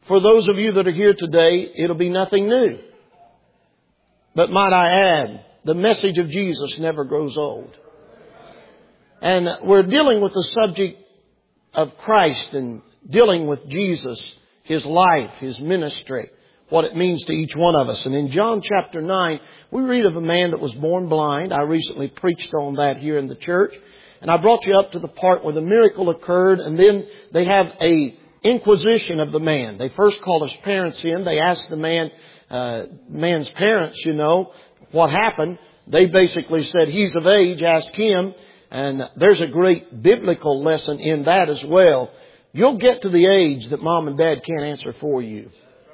For those of you that are here today, it'll be nothing new. But might I add, the message of Jesus never grows old. And we're dealing with the subject of Christ and dealing with Jesus, His life, His ministry, what it means to each one of us. And in John chapter 9, we read of a man that was born blind. I recently preached on that here in the church. And I brought you up to the part where the miracle occurred, and then they have a inquisition of the man. They first called his parents in. They asked the man's parents, what happened. They basically said, he's of age, ask him. And there's a great biblical lesson in that as well. You'll get to the age that mom and dad can't answer for you.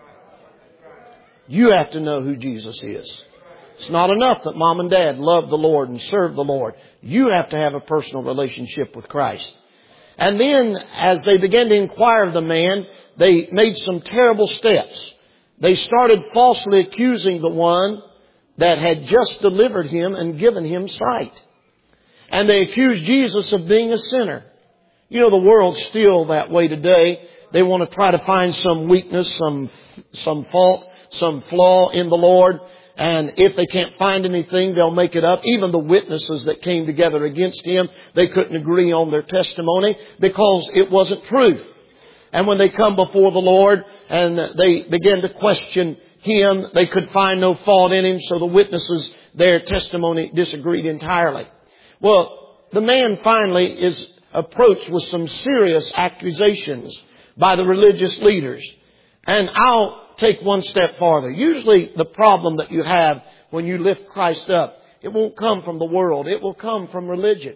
You have to know who Jesus is. It's not enough that mom and dad love the Lord and serve the Lord. You have to have a personal relationship with Christ. And then as they began to inquire of the man, they made some terrible steps. They started falsely accusing the one that had just delivered him and given him sight. And they accused Jesus of being a sinner. The world's still that way today. They want to try to find some weakness, some fault, some flaw in the Lord. And if they can't find anything, they'll make it up. Even the witnesses that came together against him, they couldn't agree on their testimony because it wasn't truth. And when they come before the Lord and they begin to question him, they could find no fault in him. So the witnesses, their testimony disagreed entirely. Well, the man finally is approached with some serious accusations by the religious leaders. And I'll take one step farther. Usually the problem that you have when you lift Christ up, it won't come from the world. It will come from religion.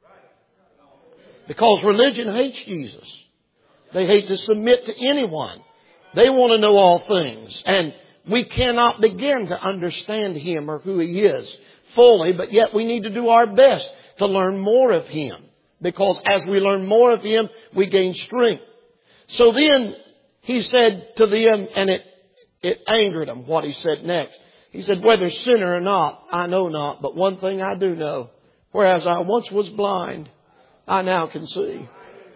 Because religion hates Jesus. They hate to submit to anyone. They want to know all things. And we cannot begin to understand Him or who He is fully, but yet we need to do our best to learn more of Him. Because as we learn more of Him, we gain strength. So then He said to them, and it angered him what he said next. He said, whether sinner or not, I know not. But one thing I do know, whereas I once was blind, I now can see.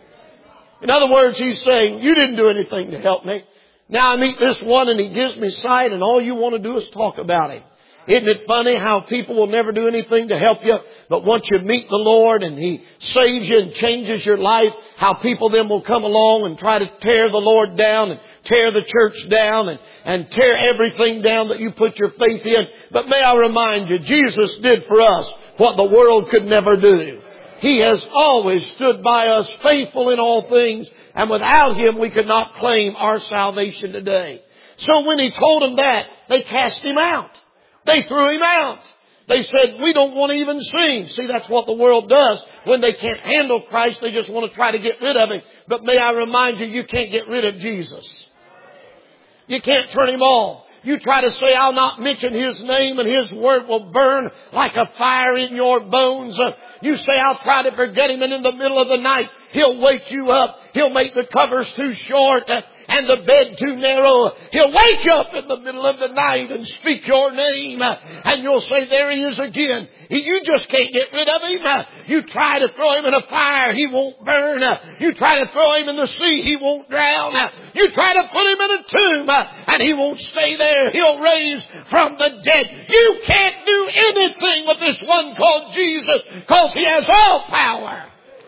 In other words, he's saying, you didn't do anything to help me. Now I meet this one and he gives me sight and all you want to do is talk about him. Isn't it funny how people will never do anything to help you, but once you meet the Lord and He saves you and changes your life, how people then will come along and try to tear the Lord down and tear the church down and tear everything down that you put your faith in. But may I remind you, Jesus did for us what the world could never do. He has always stood by us, faithful in all things, and without Him we could not claim our salvation today. So when He told them that, they cast Him out. They threw Him out. They said, we don't want to even sing. See, that's what the world does. When they can't handle Christ, they just want to try to get rid of Him. But may I remind you, you can't get rid of Jesus. You can't turn Him off. You try to say, I'll not mention His name and His word will burn like a fire in your bones. You say, I'll try to forget Him, and in the middle of the night, He'll wake you up. He'll make the covers too short and the bed too narrow. He'll wake you up in the middle of the night and speak your name. And you'll say, there He is again. You just can't get rid of Him. You try to throw Him in a fire, He won't burn. You try to throw Him in the sea, He won't drown. You try to put Him in a tomb, and He won't stay there. He'll raise from the dead. You can't do anything with this one called Jesus, because He has all power.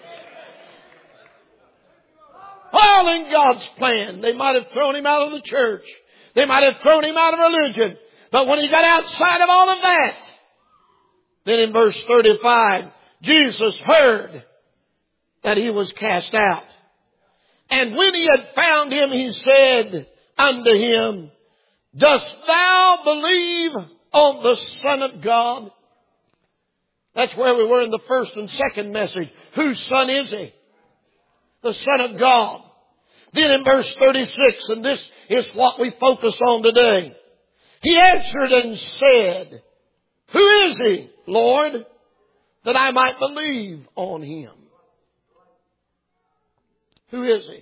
All in God's plan. They might have thrown Him out of the church. They might have thrown Him out of religion. But when He got outside of all of that, then in verse 35, Jesus heard that He was cast out. And when He had found him, He said unto him, dost thou believe on the Son of God? That's where we were in the first and second message. Whose son is He? The Son of God. Then in verse 36, and this is what we focus on today. He answered and said, who is He, Lord, that I might believe on Him? Who is He?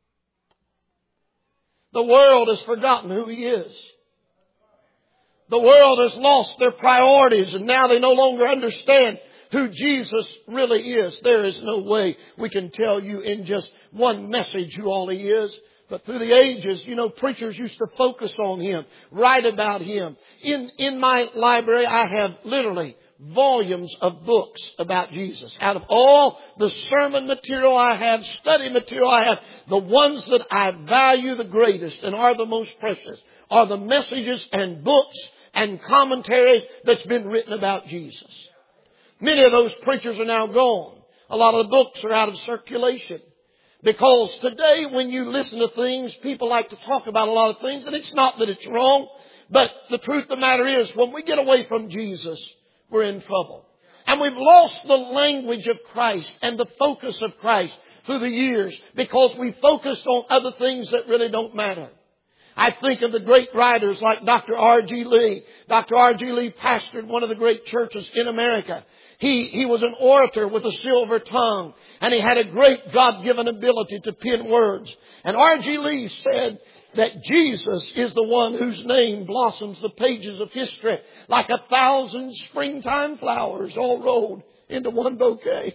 The world has forgotten who He is. The world has lost their priorities, and now they no longer understand who Jesus really is. There is no way we can tell you in just one message who all He is. But through the ages, preachers used to focus on Him, write about Him. In my library, I have literally volumes of books about Jesus. Out of all the sermon material I have, study material I have, the ones that I value the greatest and are the most precious are the messages and books and commentaries that's been written about Jesus. Many of those preachers are now gone. A lot of the books are out of circulation. Because today when you listen to things, people like to talk about a lot of things, and it's not that it's wrong, but the truth of the matter is when we get away from Jesus, we're in trouble. And we've lost the language of Christ and the focus of Christ through the years because we focused on other things that really don't matter. I think of the great writers like Dr. R.G. Lee. Dr. R.G. Lee pastored one of the great churches in America. He was an orator with a silver tongue, and he had a great God-given ability to pen words. And R.G. Lee said that Jesus is the one whose name blossoms the pages of history like 1,000 springtime flowers all rolled into one bouquet.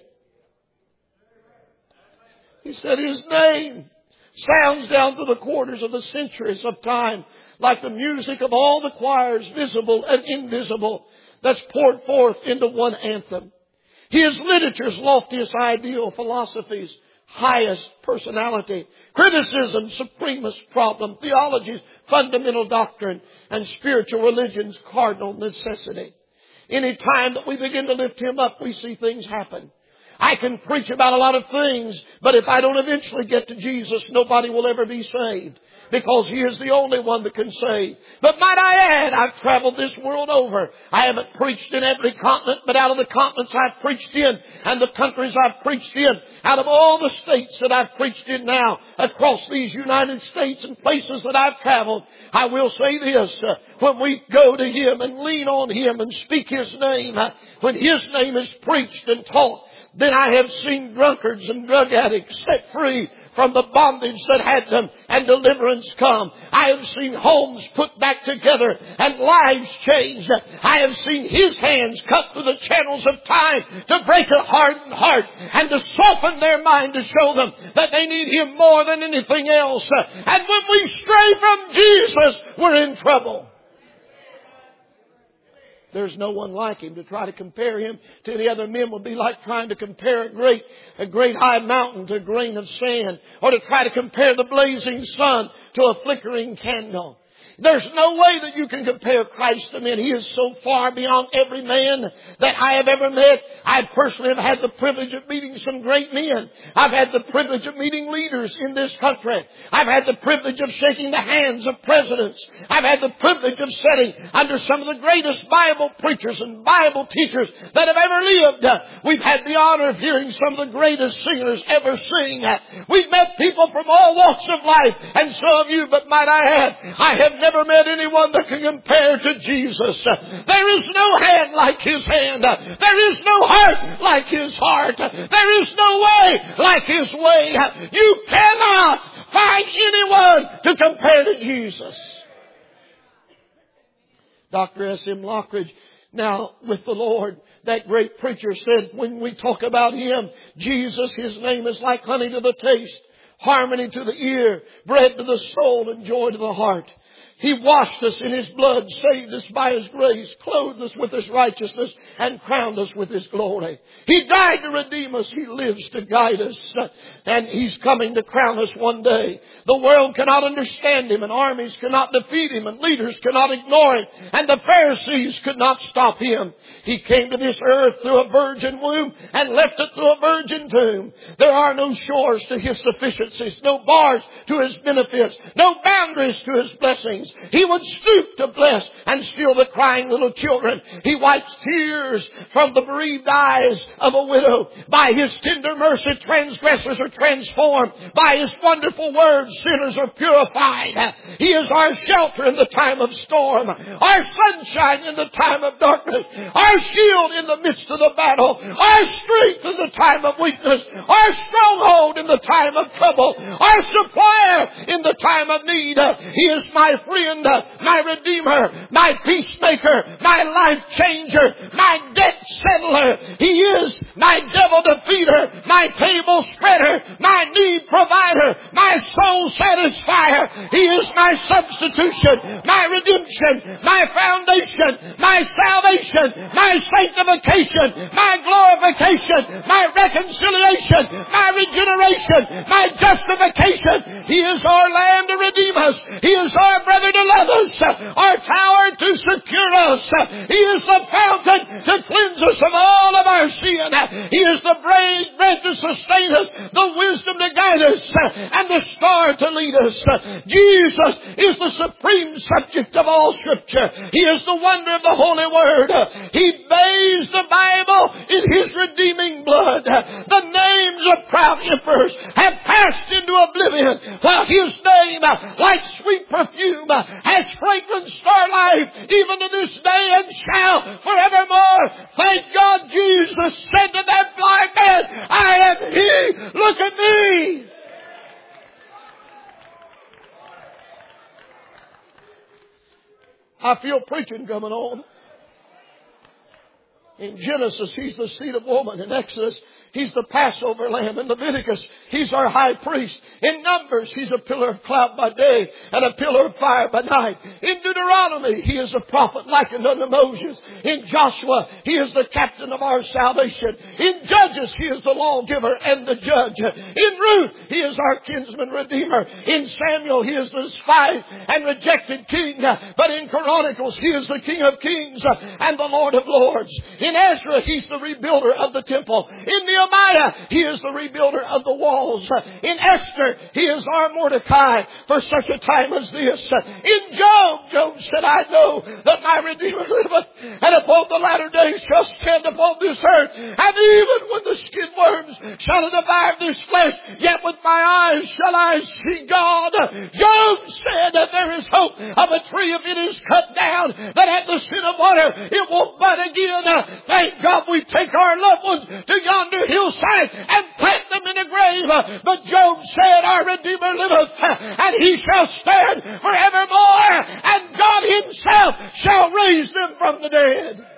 He said His name sounds down through the quarters of the centuries of time like the music of all the choirs, visible and invisible, that's poured forth into one anthem. He is literature's loftiest ideal, philosophy's highest personality, criticism's supremest problem, theology's fundamental doctrine, and spiritual religion's cardinal necessity. Any time that we begin to lift Him up, we see things happen. I can preach about a lot of things, but if I don't eventually get to Jesus, nobody will ever be saved. Because He is the only one that can save. But might I add, I've traveled this world over. I haven't preached in every continent, but out of the continents I've preached in and the countries I've preached in, out of all the states that I've preached in now, across these United States and places that I've traveled, I will say this, when we go to Him and lean on Him and speak His name, when His name is preached and taught, then I have seen drunkards and drug addicts set free from the bondage that had them and deliverance come. I have seen homes put back together and lives changed. I have seen His hands cut through the channels of time to break a hardened heart and to soften their mind to show them that they need Him more than anything else. And when we stray from Jesus, we're in trouble. There's no one like Him. To try to compare Him to any other men would be like trying to compare a great high mountain to a grain of sand, or to try to compare the blazing sun to a flickering candle. There's no way that you can compare Christ to men. He is so far beyond every man that I have ever met. I personally have had the privilege of meeting some great men. I've had the privilege of meeting leaders in this country. I've had the privilege of shaking the hands of presidents. I've had the privilege of sitting under some of the greatest Bible preachers and Bible teachers that have ever lived. We've had the honor of hearing some of the greatest singers ever sing. We've met people from all walks of life, and so have you, but might I add, I have never met anyone that can compare to Jesus. There is no hand like His hand. There is no heart like His heart. There is no way like His way. You cannot find anyone to compare to Jesus. Dr. S.M. Lockridge, now with the Lord, that great preacher, said when we talk about Him, Jesus, His name is like honey to the taste, harmony to the ear, bread to the soul, and joy to the heart. He washed us in His blood, saved us by His grace, clothed us with His righteousness, and crowned us with His glory. He died to redeem us. He lives to guide us. And He's coming to crown us one day. The world cannot understand Him, and armies cannot defeat Him, and leaders cannot ignore Him, and the Pharisees could not stop Him. He came to this earth through a virgin womb and left it through a virgin tomb. There are no shores to His sufficiencies, no bars to His benefits, no boundaries to His blessings. He would stoop to bless and still the crying little children. He wipes tears from the bereaved eyes of a widow. By His tender mercy, transgressors are transformed. By His wonderful word, sinners are purified. He is our shelter in the time of storm, our sunshine in the time of darkness, our shield in the midst of the battle, our strength in the time of weakness, our stronghold in the time of trouble, our supplier in the time of need. He is my friend friend, my Redeemer, my peacemaker, my life changer, my debt settler. He is my devil defeater, my table spreader, my need provider, my soul satisfier. He is my substitution, my redemption, my foundation, my salvation, my sanctification, my glorification, my reconciliation, my regeneration, my justification. He is our Lamb to redeem us. He is our brother to love us, our tower to secure us. He is the fountain to cleanse us of all of our sin. He is the bread to sustain us, the wisdom to guide us, and the star to lead us. Jesus is the supreme subject of all Scripture. He is the wonder of the Holy Word. He bathes the Bible in His redeeming blood. The names of proud emperors have passed into oblivion, while His name, like sweet perfume, has fragranced our life even to this day and shall forevermore. Thank God Jesus said to that blind man, I am He, look at me. I feel preaching coming on. In Genesis, He's the seed of woman. In Exodus, He's the Passover lamb. In Leviticus, He's our high priest. In Numbers, He's a pillar of cloud by day and a pillar of fire by night. In Deuteronomy, He is a prophet likened unto Moses. In Joshua, He is the captain of our salvation. In Judges, He is the lawgiver and the judge. In Ruth, He is our kinsman redeemer. In Samuel, He is the despised and rejected king. But in Chronicles, He is the King of kings and the Lord of lords. In Ezra, He's the rebuilder of the temple. In Nehemiah, He is the rebuilder of the walls. In Esther, He is our Mordecai for such a time as this. In Job, Job said, I know that my Redeemer liveth, and upon the latter days shall stand upon this earth. And even when the skin worms shall devour this flesh, yet with my eyes shall I see God. Job said that there is hope of a tree if it is cut down, that at the sin of water it will bud again. Thank God we take our loved ones to yonder hillside and plant them in a grave. But Job said, our Redeemer liveth, and He shall stand forevermore, and God Himself shall raise them from the dead.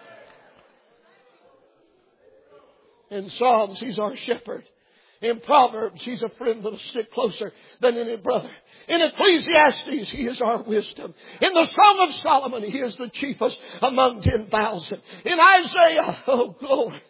In Psalms, He's our shepherd. In Proverbs, He's a friend that'll stick closer than any brother. In Ecclesiastes, He is our wisdom. In the Song of Solomon, He is the chiefest among 10,000. In Isaiah, oh glory.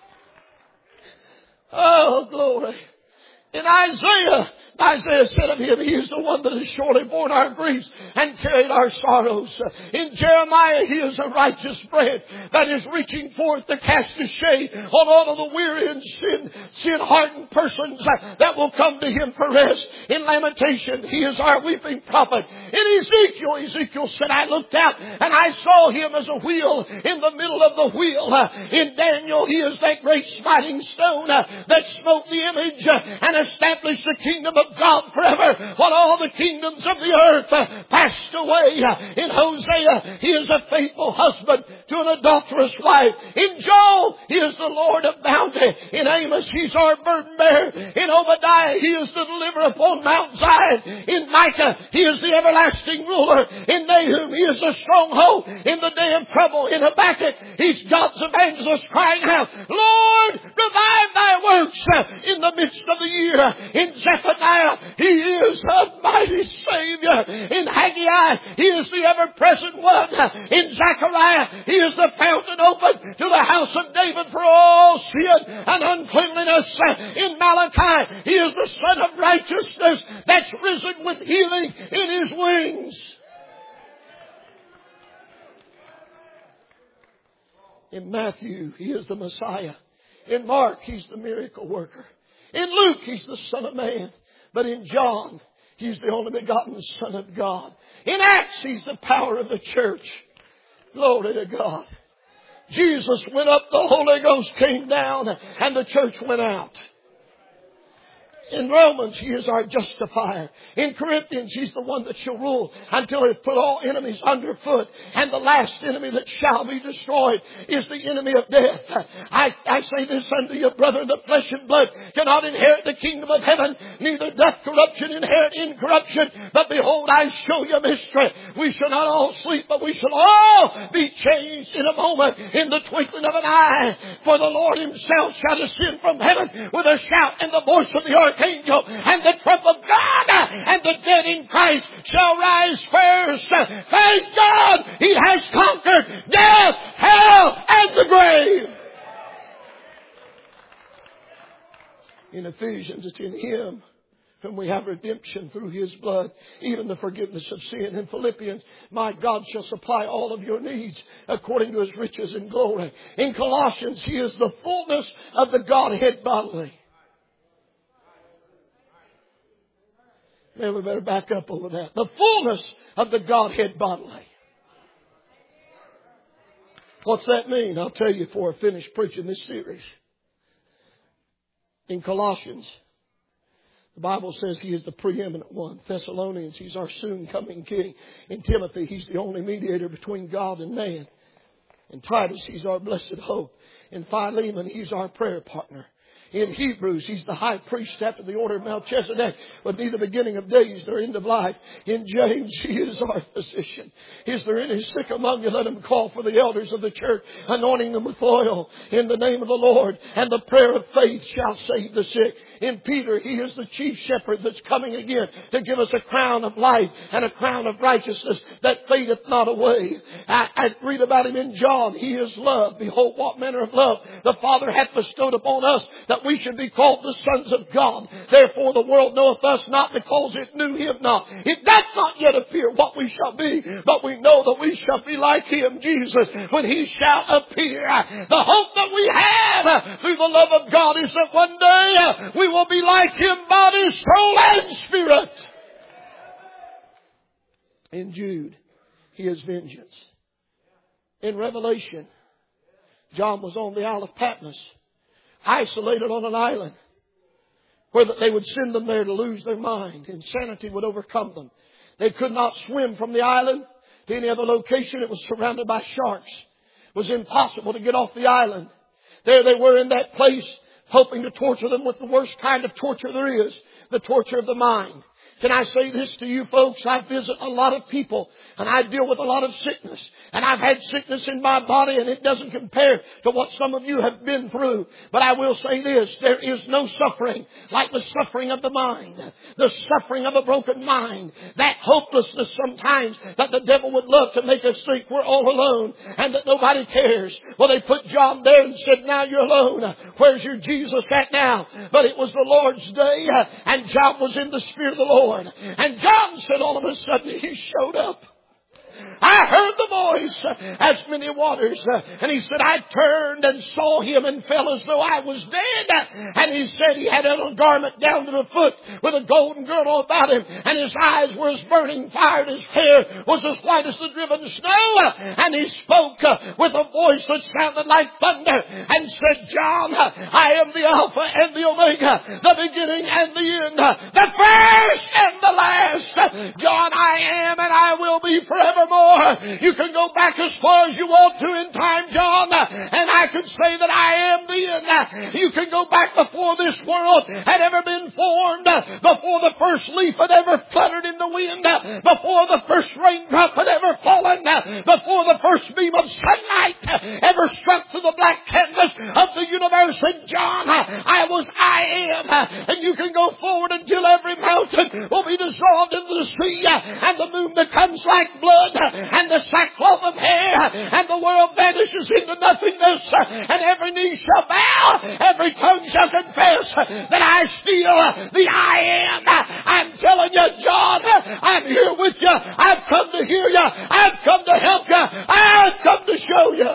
Oh glory. In Isaiah said of Him, He is the one that has surely borne our griefs and carried our sorrows. In Jeremiah, He is a righteous branch that is reaching forth to cast a shade on all of the weary and sin-hardened persons that will come to Him for rest. In Lamentation, He is our weeping prophet. In Ezekiel said, I looked out and I saw Him as a wheel in the middle of the wheel. In Daniel, He is that great smiting stone that smote the image and established the kingdom of God forever, while all the kingdoms of the earth passed away. In Hosea, He is a faithful husband to an adulterous wife. In Joel, He is the Lord of bounty. In Amos, He's our burden bearer. In Obadiah, He is the deliverer upon Mount Zion. In Micah, He is the everlasting ruler. In Nahum, He is the stronghold in the day of trouble. In Habakkuk, He's God's evangelist crying out, Lord, revive Thy works in the midst of the year. In Zephaniah, He is a mighty Savior. In Haggai, He is the ever-present one. In Zechariah, He is the fountain open to the house of David for all sin and uncleanliness. In Malachi, He is the Son of righteousness that's risen with healing in His wings. In Matthew, He is the Messiah. In Mark, He's the miracle worker. In Luke, He's the Son of Man. But in John, He's the only begotten Son of God. In Acts, He's the power of the church. Glory to God. Jesus went up, the Holy Ghost came down, and the church went out. In Romans, He is our justifier. In Corinthians, He's the one that shall rule until He has put all enemies underfoot. And the last enemy that shall be destroyed is the enemy of death. I say this unto you, brother, the flesh and blood cannot inherit the kingdom of heaven, neither doth corruption inherit incorruption. But behold, I show you a mystery. We shall not all sleep, but we shall all be changed in a moment, in the twinkling of an eye. For the Lord Himself shall descend from heaven with a shout and the voice of the archangel and the trump of God, and the dead in Christ shall rise first. Thank God He has conquered death, hell, and the grave. In Ephesians, it's in Him whom we have redemption through His blood, even the forgiveness of sin. In Philippians, my God shall supply all of your needs according to His riches and glory. In Colossians, He is the fullness of the Godhead bodily. Man, we better back up over that. The fullness of the Godhead bodily. What's that mean? I'll tell you before I finish preaching this series. In Colossians, the Bible says He is the preeminent one. Thessalonians, He's our soon coming King. In Timothy, He's the only mediator between God and man. In Titus, He's our blessed hope. In Philemon, He's our prayer partner. In Hebrews, He's the high priest after the order of Melchizedek, with neither beginning of days nor end of life. In James, He is our physician. Is there any sick among you? Let him call for the elders of the church, anointing them with oil in the name of the Lord. And the prayer of faith shall save the sick. In Peter, He is the chief shepherd that's coming again to give us a crown of life and a crown of righteousness that fadeth not away. I read about Him in John. He is love. Behold, what manner of love the Father hath bestowed upon us, that we should be called the sons of God. Therefore the world knoweth us not, because it knew Him not. It doth not yet appear what we shall be, but we know that we shall be like Him, Jesus, when He shall appear. The hope that we have through the love of God is that one day we will be like Him, body, soul, and spirit. In Jude, He is vengeance. In Revelation, John was on the Isle of Patmos, isolated on an island, where they would send them there to lose their mind. Insanity would overcome them. They could not swim from the island to any other location. It was surrounded by sharks. It was impossible to get off the island. There they were in that place, hoping to torture them with the worst kind of torture there is, the torture of the mind. Can I say this to you folks? I visit a lot of people and I deal with a lot of sickness. And I've had sickness in my body and it doesn't compare to what some of you have been through. But I will say this, there is no suffering like the suffering of the mind. The suffering of a broken mind. That hopelessness sometimes that the devil would love to make us think we're all alone and that nobody cares. Well, they put John there and said, now you're alone. Where's your Jesus at now? But it was the Lord's day and John was in the Spirit of the Lord. And John said all of a sudden He showed up. I heard the voice as many waters. And he said, I turned and saw Him and fell as though I was dead. And he said he had a garment down to the foot with a golden girdle about him. And his eyes were as burning fire and his hair was as white as the driven snow. And he spoke with a voice that sounded like thunder and said, John, I am the Alpha and the Omega, the beginning and the end, the first and the last. John, I am and I will be forevermore. You can go back as far as you want to in time, John, and I can say that I am the end. You can go back before this world had ever been formed, before the first leaf had ever fluttered in the wind, before the first raindrop had ever fallen, before the first beam of sunlight ever struck through the black canvas of the universe. And John, I am. And you can go forward until every mountain will be dissolved into the sea and the moon becomes like blood and the sackcloth of hair and the world vanishes into nothingness and every knee shall bow, every tongue shall confess that I still the I am. I'm telling you, John, I'm here with you. I've come to hear you. I've come to help you. I've come to show you.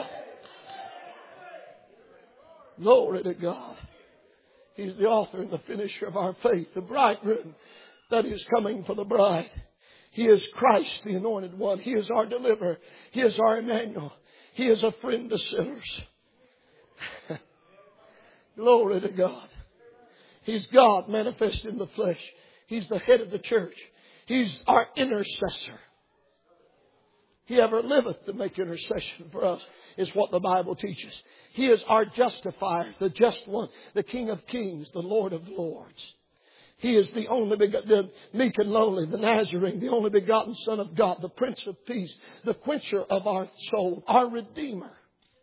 Glory to God. He's the author and the finisher of our faith, the bridegroom that is coming for the bride. He is Christ, the anointed one. He is our deliverer. He is our Emmanuel. He is a friend to sinners. Glory to God. He's God manifest in the flesh. He's the head of the church. He's our intercessor. He ever liveth to make intercession for us, is what the Bible teaches. He is our justifier, the just one, the King of kings, the Lord of lords. He is the only the meek and lowly, the Nazarene, the only begotten Son of God, the Prince of Peace, the quencher of our soul, our Redeemer.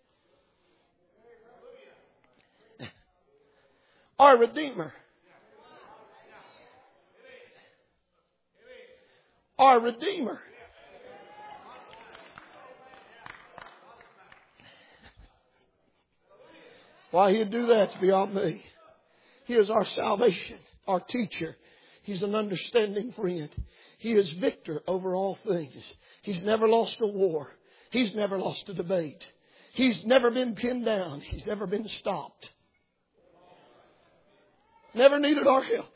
Our Redeemer. Our Redeemer. Why He'd do that's beyond me. He is our salvation, our teacher. He's an understanding friend. He is victor over all things. He's never lost a war. He's never lost a debate. He's never been pinned down. He's never been stopped. Never needed our help.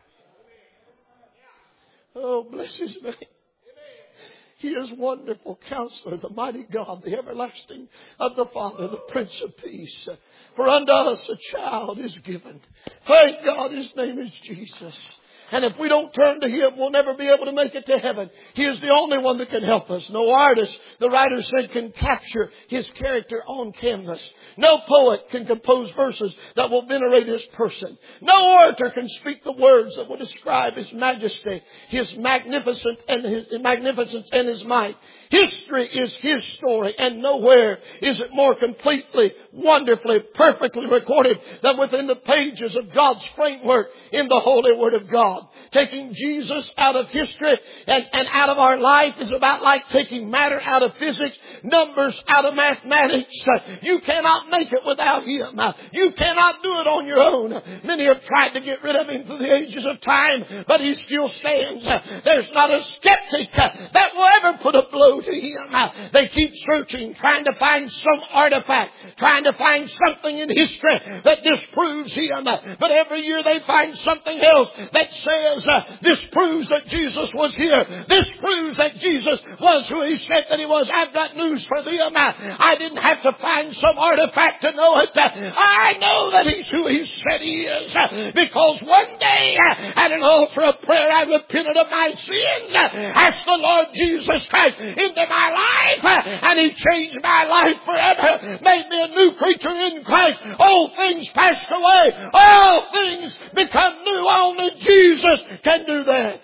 Oh, bless His name. He is wonderful Counselor, the mighty God, the everlasting of the Father, the Prince of Peace. For unto us a child is given. Thank God His name is Jesus. And if we don't turn to Him, we'll never be able to make it to heaven. He is the only one that can help us. No artist, the writer said, can capture His character on canvas. No poet can compose verses that will venerate His person. No orator can speak the words that will describe His majesty, His magnificence and His might. History is His story, and nowhere is it more completely, wonderfully, perfectly recorded than within the pages of God's framework in the Holy Word of God. Taking Jesus out of history and out of our life is about like taking matter out of physics, numbers out of mathematics. You cannot make it without Him. You cannot do it on your own. Many have tried to get rid of Him through the ages of time, but He still stands. There's not a skeptic that will ever put a blow to Him. They keep searching, trying to find some artifact, trying to find something in history that disproves Him. But every year they find something else that says this proves that Jesus was here. This proves that Jesus was who He said that He was. I've got news for them. I didn't have to find some artifact to know it. I know that He's who He said He is. Because one day at an altar of prayer I repented of my sins, asked the Lord Jesus Christ into my life, and He changed my life forever, made me a new creature in Christ. All things passed away. All things become new. Only Jesus can do that.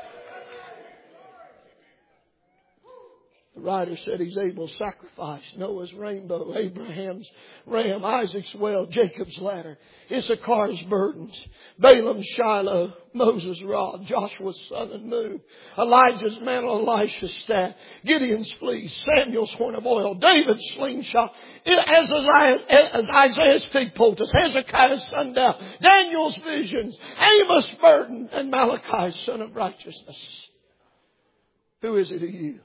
The writer said He's able to sacrifice Noah's rainbow, Abraham's ram, Isaac's well, Jacob's ladder, Issachar's burdens, Balaam's Shiloh, Moses' rod, Joshua's sun and moon, Elijah's mantle, Elisha's staff, Gideon's fleece, Samuel's horn of oil, David's slingshot, as Isaiah's fig poultice, Hezekiah's sundial, Daniel's visions, Amos' burden, and Malachi's son of righteousness. Who is it to you?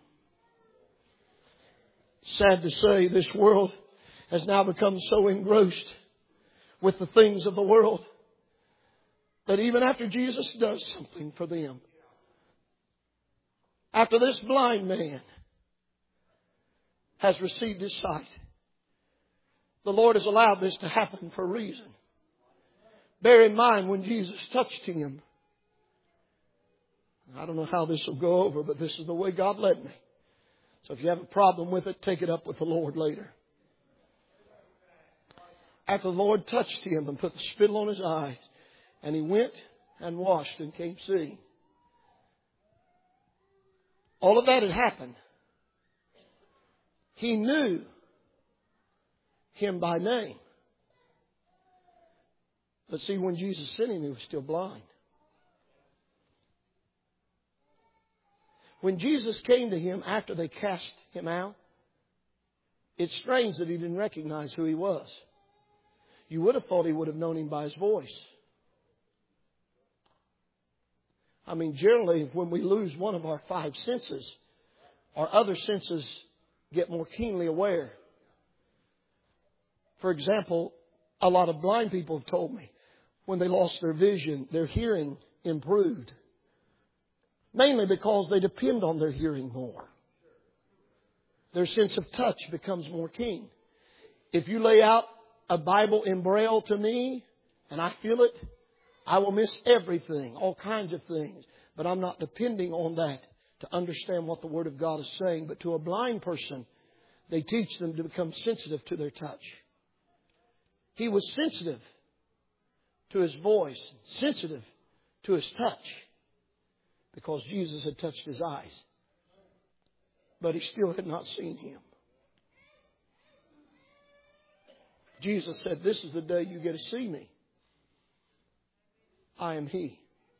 Sad to say, this world has now become so engrossed with the things of the world that even after Jesus does something for them, after this blind man has received his sight, the Lord has allowed this to happen for a reason. Bear in mind, when Jesus touched him, I don't know how this will go over, but this is the way God led me. So if you have a problem with it, take it up with the Lord later. After the Lord touched him and put the spittle on his eyes, and he went and washed and came seeing. All of that had happened. He knew him by name. But see, when Jesus sent him, he was still blind. When Jesus came to him after they cast him out, it's strange that he didn't recognize who he was. You would have thought he would have known him by his voice. I mean, generally, when we lose one of our five senses, our other senses get more keenly aware. For example, a lot of blind people have told me when they lost their vision, their hearing improved. Mainly because they depend on their hearing more. Their sense of touch becomes more keen. If you lay out a Bible in Braille to me and I feel it, I will miss everything, all kinds of things. But I'm not depending on that to understand what the Word of God is saying. But to a blind person, they teach them to become sensitive to their touch. He was sensitive to His voice, sensitive to His touch, because Jesus had touched his eyes. But he still had not seen Him. Jesus said, "This is the day you get to see me. I am He."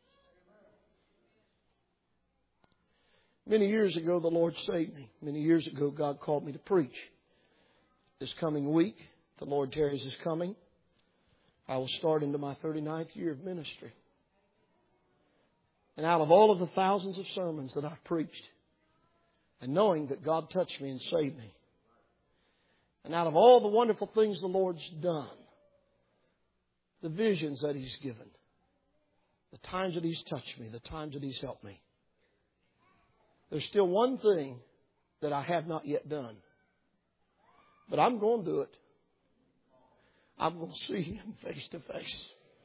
Many years ago, the Lord saved me. Many years ago, God called me to preach. This coming week, the Lord tarries is coming, I will start into my 39th year of ministry. And out of all of the thousands of sermons that I've preached, and knowing that God touched me and saved me, and out of all the wonderful things the Lord's done, the visions that He's given, the times that He's touched me, the times that He's helped me, there's still one thing that I have not yet done. But I'm going to do it. I'm going to see Him face to face.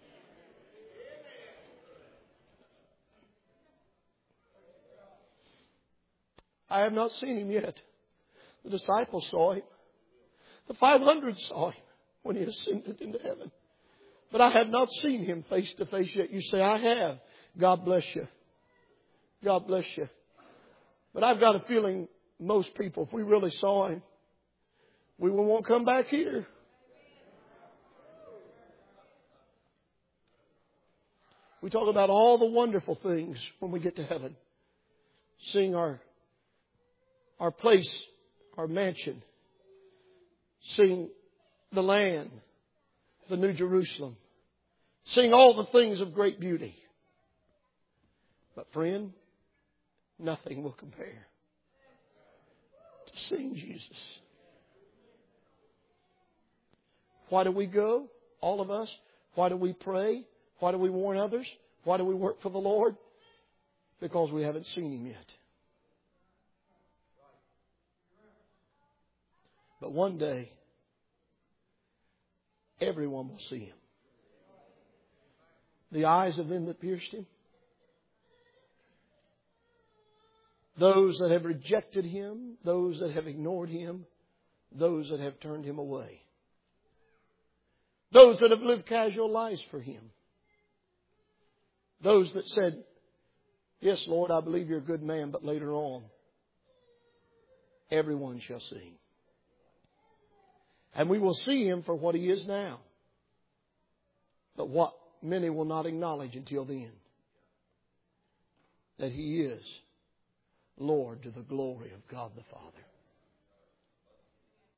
I have not seen Him yet. The disciples saw Him. The 500 saw Him when He ascended into heaven. But I have not seen Him face to face yet. You say, "I have." God bless you. God bless you. But I've got a feeling most people, if we really saw Him, we won't come back here. We talk about all the wonderful things when we get to heaven. Seeing our place, our mansion. Seeing the land, the New Jerusalem. Seeing all the things of great beauty. But friend, nothing will compare to seeing Jesus. Why do we go? All of us. Why do we pray? Why do we warn others? Why do we work for the Lord? Because we haven't seen Him yet. But one day, everyone will see Him. The eyes of them that pierced Him. Those that have rejected Him. Those that have ignored Him. Those that have turned Him away. Those that have lived casual lives for Him. Those that said, "Yes, Lord, I believe You're a good man," but later on, everyone shall see Him. And we will see Him for what He is now. But what many will not acknowledge until the end. That He is Lord to the glory of God the Father.